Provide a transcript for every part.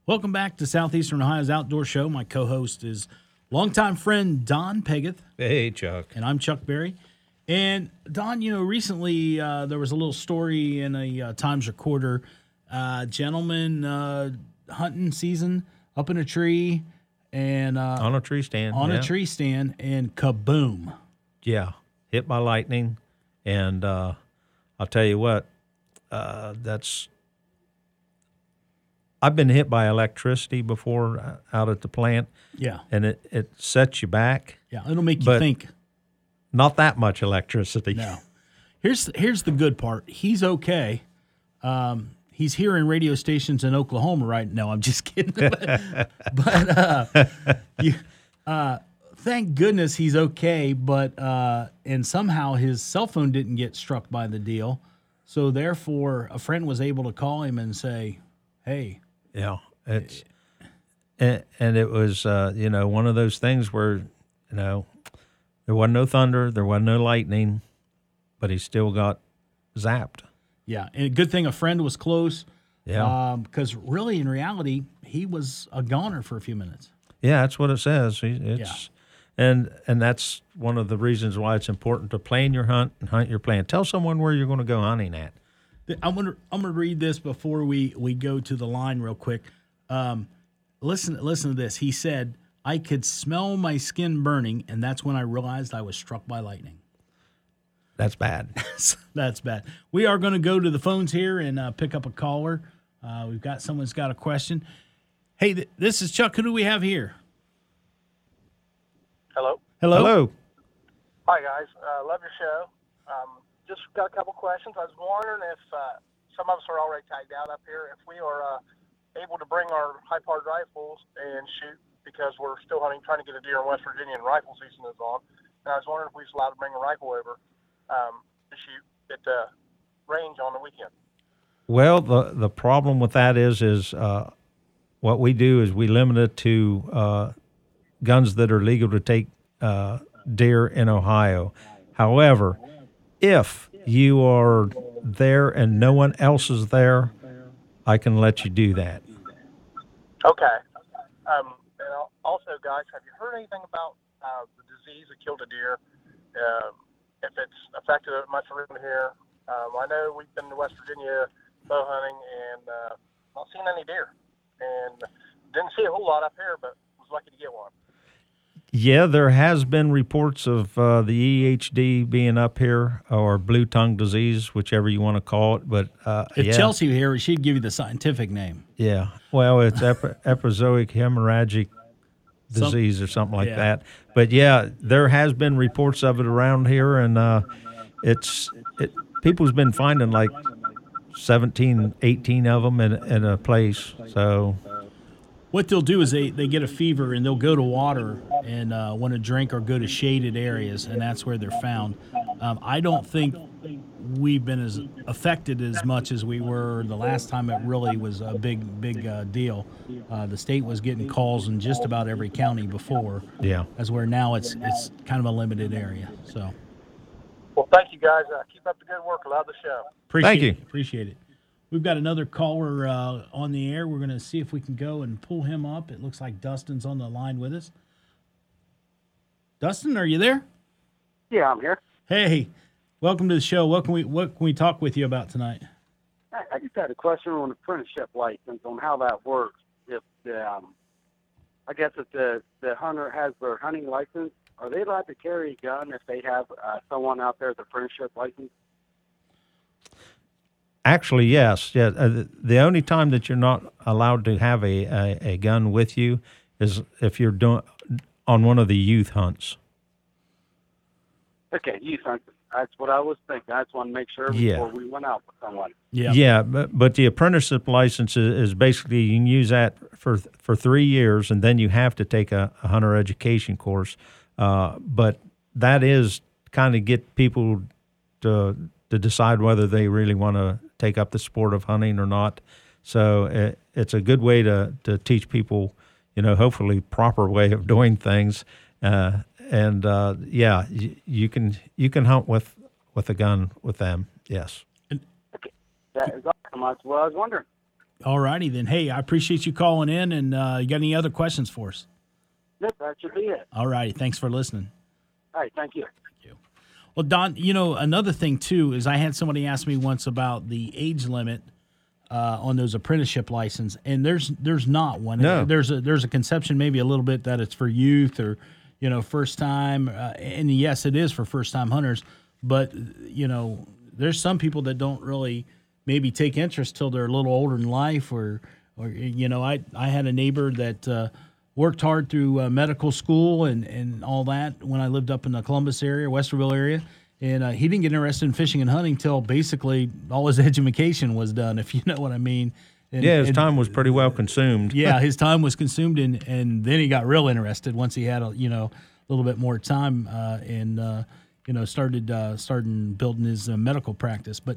Welcome back to Southeastern Ohio's Outdoor Show. My co-host is longtime friend Don Pegath. Hey, Chuck. And I'm Chuck Berry. And Don, recently there was a little story in a Times Recorder. Gentleman hunting season up in a tree and On a tree stand. a tree stand, and kaboom. Yeah, hit by lightning. And I'll tell you what, I've been hit by electricity before out at the plant. Yeah. And it sets you back. Yeah, it'll make you think. Not that much electricity. No. Here's the good part. He's okay. He's hearing radio stations in Oklahoma right now. I'm just kidding. Thank goodness he's okay. But and somehow his cell phone didn't get struck by the deal. So therefore, a friend was able to call him and say, "Hey." Yeah, and it was one of those things where there wasn't no thunder, there wasn't no lightning, but he still got zapped. Yeah, and a good thing a friend was close. Yeah, because really, in reality, he was a goner for a few minutes. Yeah, that's what it says. And that's one of the reasons why it's important to plan your hunt and hunt your plan. Tell someone where you're going to go hunting at. I'm gonna read this before we go to the line real quick. Listen to this. He said, "I could smell my skin burning, and that's when I realized I was struck by lightning." That's bad. That's bad. We are going to go to the phones here and pick up a caller. We've got someone's got a question. Hey, this is Chuck. Who do we have here? Hello. Hello. Hi, guys. Love your show. Just got a couple questions. I was wondering if some of us are already tagged out up here, if we are able to bring our high-powered rifles and shoot, because we're still hunting, trying to get a deer in West Virginia, and rifle season is on. And I was wondering if we was allowed to bring a rifle over to shoot at the range on the weekend. Well, the problem with that is what we do is we limit it to guns that are legal to take deer in Ohio. However, if you are there and no one else is there, I can let you do that. Okay. And also, guys, have you heard anything about the disease that killed a deer? If it's affected it much around here? I know we've been to West Virginia bow hunting and not seen any deer. And didn't see a whole lot up here, but was lucky to get one. Yeah, there has been reports of the EHD being up here, or blue tongue disease, whichever you want to call it. But if Chelsea were here, she'd give you the scientific name. Yeah, well, it's episodic hemorrhagic disease or something like that. But yeah, there has been reports of it around here, and people's been finding like 17, 18 of them in a place. So what they'll do is they get a fever and they'll go to water and want to drink or go to shaded areas, and that's where they're found. I don't think we've been as affected as much as we were the last time it really was a big deal. The state was getting calls in just about every county before. Yeah. As where now it's kind of a limited area. So. Well, thank you, guys. Keep up the good work. Love the show. Appreciate it. We've got another caller on the air. We're going to see if we can go and pull him up. It looks like Dustin's on the line with us. Dustin, are you there? Yeah, I'm here. Hey, welcome to the show. What can we talk with you about tonight? I just had a question on apprenticeship license, on how that works. If I guess if the hunter has their hunting license, are they allowed to carry a gun if they have someone out there with an apprenticeship license? Actually, yes. Yeah. The only time that you're not allowed to have a gun with you is if you're doing on one of the youth hunts. Okay, youth hunts. That's what I was thinking. I just want to make sure before we went out with someone. Yeah. Yeah, but the apprenticeship license is basically you can use that for 3 years, and then you have to take a hunter education course. But that is kind of get people to decide whether they really want to take up the sport of hunting or not. So it's a good way to teach people, hopefully proper way of doing things. You can hunt with a gun with them. Yes. Okay. That is awesome. That's what I was wondering. All righty then. Hey, I appreciate you calling in, and you got any other questions for us? Yep, that should be it. All righty. Thanks for listening. All right, thank you. Well, Don, another thing too is I had somebody ask me once about the age limit on those apprenticeship license, and there's not one. No. There's a conception maybe a little bit that it's for youth or first time, and yes, it is for first time hunters. But there's some people that don't really maybe take interest till they're a little older in life, or I had a neighbor that worked hard through medical school and all that when I lived up in the Columbus area, Westerville area. And he didn't get interested in fishing and hunting till basically all his education was done, if you know what I mean. And, his time was pretty well consumed. Yeah, his time was consumed, and then he got real interested once he had a little bit more time and started building his medical practice. But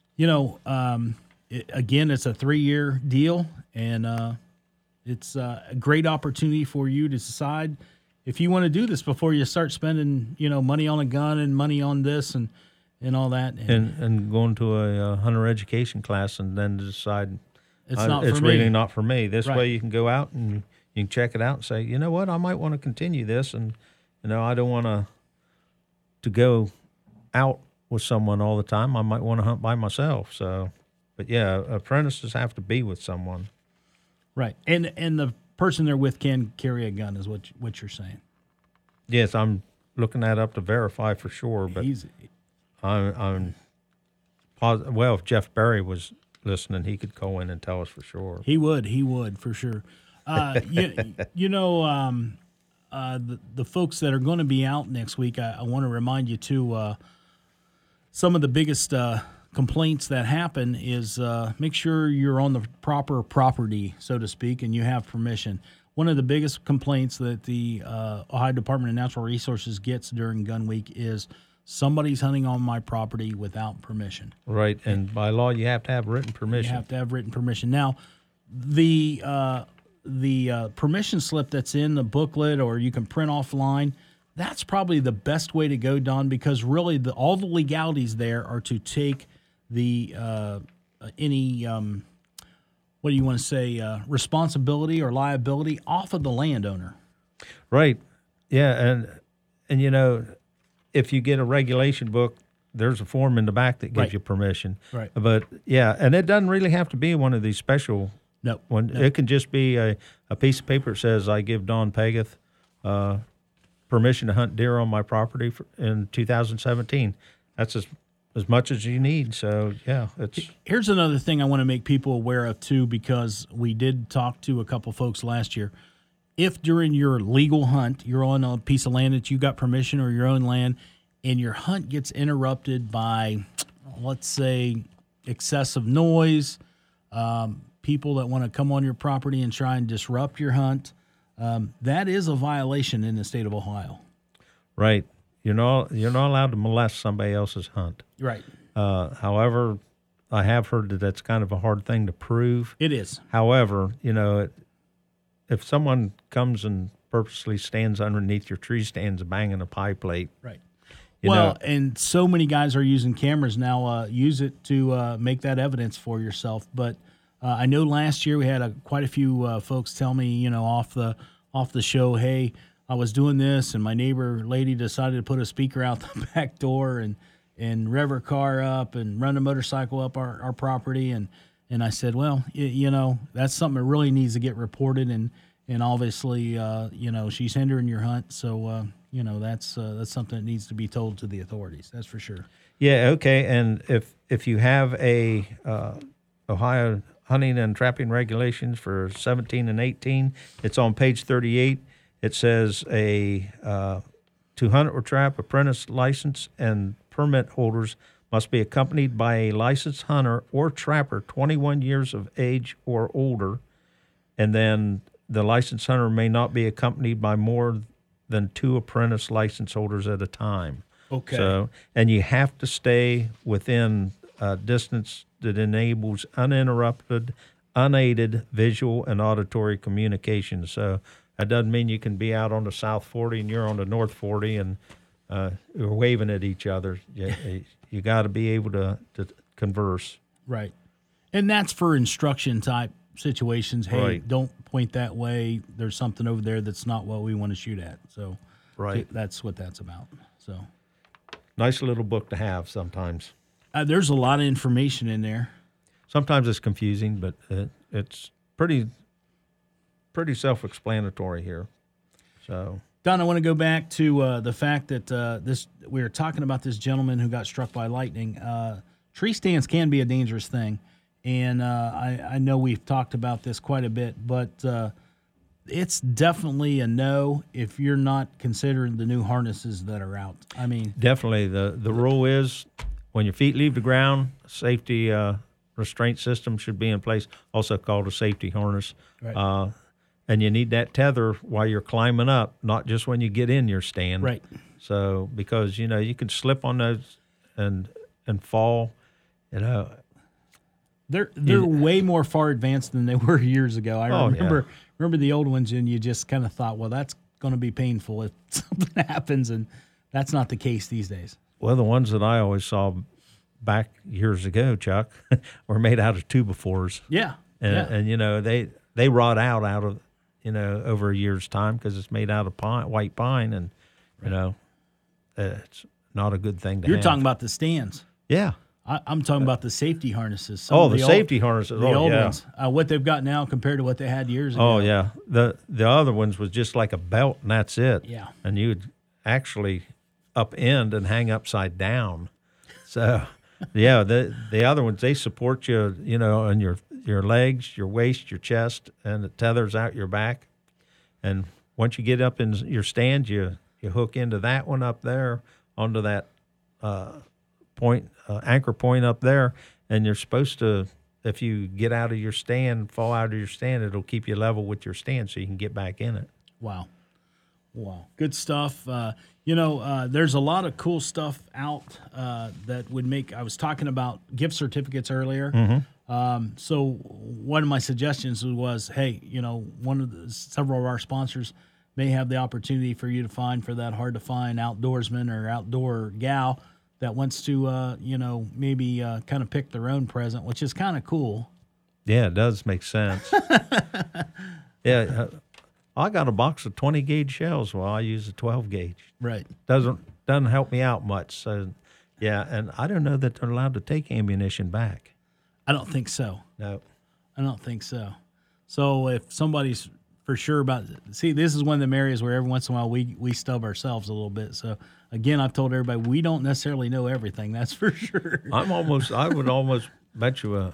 again, it's a 3-year deal, and it's a great opportunity for you to decide if you want to do this before you start spending, money on a gun and money on this and all that. And going to a hunter education class and then decide it's really not for me. This Right. way you can go out and you can check it out and say, you know what, I might want to continue this. And, I don't want to go out with someone all the time. I might want to hunt by myself. So, but yeah, apprentices have to be with someone. Right. And the person they're with can carry a gun is what you're saying. Yes, I'm looking that up to verify for sure, but Easy. I'm positive. Well, if Jeff Berry was listening, he could call in and tell us for sure. He would for sure. The folks that are going to be out next week, I want to remind you too, some of the biggest complaints that happen is make sure you're on the proper property, so to speak, and you have permission. One of the biggest complaints that the Ohio Department of Natural Resources gets during Gun Week is somebody's hunting on my property without permission. Right, and by law, you have to have written permission. You have to have written permission. Now, the permission slip that's in the booklet, or you can print offline, that's probably the best way to go, Don, because really all the legalities there are to take the any what do you want to say responsibility or liability off of the landowner. Right, yeah, and if you get a regulation book, there's a form in the back that gives Right. you permission. Right. But yeah, and it doesn't really have to be one of these special. No. It can just be a piece of paper that says, I give Don Pegath permission to hunt deer on my property in 2017. That's as much as you need. So, yeah, it's... Here's another thing I want to make people aware of, too, because we did talk to a couple folks last year. If during your legal hunt, you're on a piece of land that you got permission or your own land, and your hunt gets interrupted by, let's say, excessive noise, people that want to come on your property and try and disrupt your hunt, that is a violation in the state of Ohio. Right. You're not allowed to molest somebody else's hunt. Right. However, I have heard that that's kind of a hard thing to prove. It is. However, if someone comes and purposely stands underneath your tree stands banging a pie plate, Right. you know, and so many guys are using cameras now. Use it to make that evidence for yourself. But I know last year we had quite a few folks tell me, off the show, hey, I was doing this, and my neighbor lady decided to put a speaker out the back door and rev her car up and run a motorcycle up our property. And I said, well, that's something that really needs to get reported. And obviously, she's hindering your hunt. So, that's something that needs to be told to the authorities. That's for sure. Yeah, okay. And if you have a Ohio hunting and trapping regulations for 17 and 18, it's on page 38. It says to hunt or trap, apprentice license and permit holders must be accompanied by a licensed hunter or trapper 21 years of age or older, and then the licensed hunter may not be accompanied by more than 2 apprentice license holders at a time. Okay. So, and you have to stay within a distance that enables uninterrupted, unaided visual and auditory communication. So that doesn't mean you can be out on the South 40 and you're on the North 40 and you're waving at each other. You got to be able to converse. Right. And that's for instruction type situations. Hey, Right. don't point that way. There's something over there that's not what we want to shoot at. So Right. that's what that's about. So Nice little book to have sometimes. there's a lot of information in there. Sometimes it's confusing, but it's pretty self-explanatory here. So Don, I want to go back to the fact that we were talking about this gentleman who got struck by lightning. Tree stands can be a dangerous thing, and I know we've talked about this quite a bit, but it's definitely a no if you're not considering the new harnesses that are out. I mean, definitely the rule is when your feet leave the ground, safety restraint system should be in place, also called a safety harness. Right. And you need that tether while you're climbing up, not just when you get in your stand. right. So because you can slip on those and fall. They're way more far advanced than they were years ago. I Oh, remember the old ones, and you just kind of thought, well, that's going to be painful if something happens, and that's not the case these days. Well, the ones that I always saw back years ago, Chuck, were made out of 2x4s. Yeah, And they rot out of over a year's time because it's made out of white pine, and it's not a good thing to You're have. talking about the stands. Yeah. I'm talking about the safety harnesses. Some Oh, of the safety harnesses. The Oh, old yeah. ones. What they've got now compared to what they had years ago. Oh, yeah. The other ones was just like a belt, and that's it. Yeah. And you would actually upend and hang upside down. So, yeah, the other ones, they support you, on your legs, your waist, your chest, and it tethers out your back. And once you get up in your stand, you hook into that one up there, onto that anchor point up there, and you're supposed to, if you get out of your stand, fall out of your stand, it'll keep you level with your stand so you can get back in it. Wow. Good stuff. There's a lot of cool stuff out that would make. I was talking about gift certificates earlier. Mm-hmm. So one of my suggestions was, hey, several of our sponsors may have the opportunity for you to find for that hard to find outdoorsman or outdoor gal that wants to, maybe kind of pick their own present, which is kind of cool. Yeah, it does make sense. Yeah, I got a box of 20 gauge shells while I use a 12 gauge. Right. Doesn't help me out much. So, yeah, and I don't know that they're allowed to take ammunition back. I don't think so. No. I don't think so. So if somebody's for sure about this is one of the areas where every once in a while we stub ourselves a little bit. So again, I've told everybody we don't necessarily know everything. That's for sure. I would almost bet you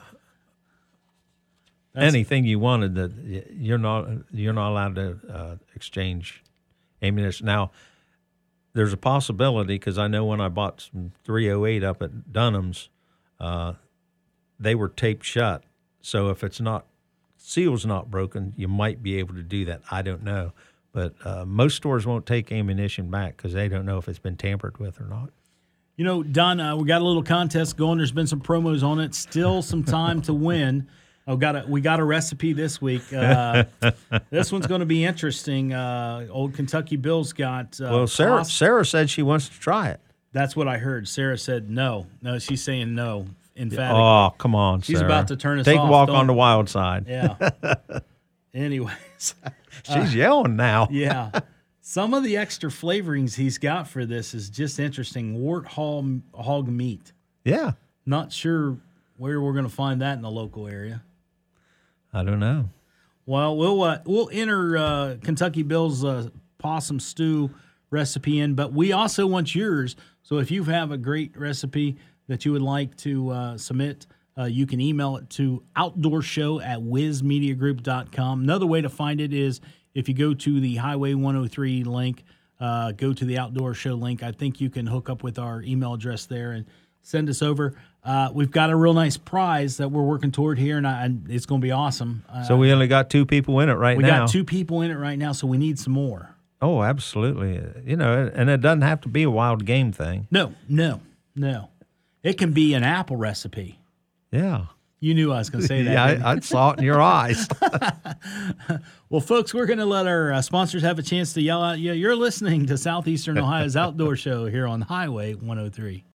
anything you wanted that you're not allowed to exchange ammunition. Now, there's a possibility because I know when I bought some 308 up at Dunham's, they were taped shut. So if seal's not broken, you might be able to do that. I don't know. But most stores won't take ammunition back because they don't know if it's been tampered with or not. Don, we got a little contest going. There's been some promos on it. Still some time to win. We got a recipe this week. This one's going to be interesting. Old Kentucky Bill's got. Well, Sarah said she wants to try it. That's what I heard. Sarah said no. No, she's saying no. Emphatic. Oh, come on, She's Sarah. about to turn us Take off. a walk on the wild side. Yeah. Anyways. She's yelling now. Yeah. Some of the extra flavorings he's got for this is just interesting. Hog meat. Yeah. Not sure where we're going to find that in the local area. I don't know. Well, we'll enter Kentucky Bill's possum stew recipe in, but we also want yours. So if you have a great recipe that you would like to submit, you can email it to outdoorshow@wizmediagroup.com. Another way to find it is if you go to the Highway 103 link, go to the Outdoor Show link. I think you can hook up with our email address there and send us over. We've got a real nice prize that we're working toward here, and it's going to be awesome. So we only got 2 people in it right now. We got 2 people in it right now, so we need some more. Oh, absolutely. And it doesn't have to be a wild game thing. No. It can be an apple recipe. Yeah. You knew I was going to say that. Yeah, I saw it in your eyes. Well, folks, we're going to let our sponsors have a chance to yell out. You're listening to Southeastern Ohio's Outdoor Show here on Highway 103.